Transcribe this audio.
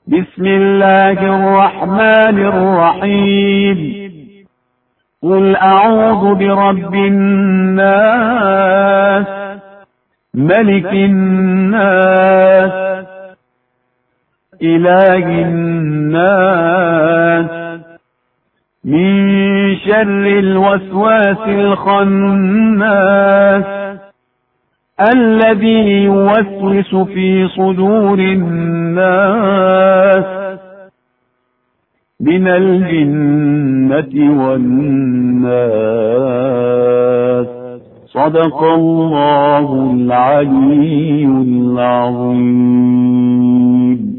بسم الله الرحمن الرحيم. قل أعوذ برب الناس ملك الناس إله الناس من شر الوسواس الخناس الذي يوسوس في صدور الناس من الجنة والناس. صدق الله العلي العظيم.